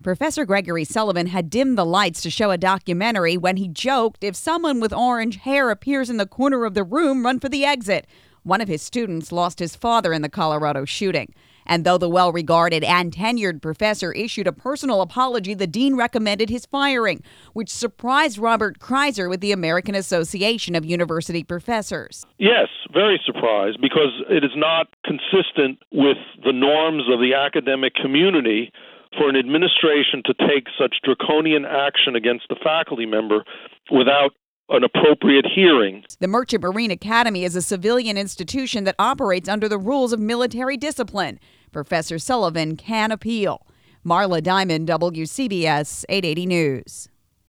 Professor Gregory Sullivan had dimmed the lights to show a documentary when he joked, "If someone with orange hair appears in the corner of the room, run for the exit." One of his students lost his father in the Colorado shooting. And though the well-regarded and tenured professor issued a personal apology, the dean recommended his firing, which surprised Robert Kreiser with the American Association of University Professors. Yes, very surprised, because it is not consistent with the norms of the academic community for an administration to take such draconian action against a faculty member without an appropriate hearing. The Merchant Marine Academy is a civilian institution that operates under the rules of military discipline. Professor Sullivan can appeal. Marla Diamond, WCBS 880 News.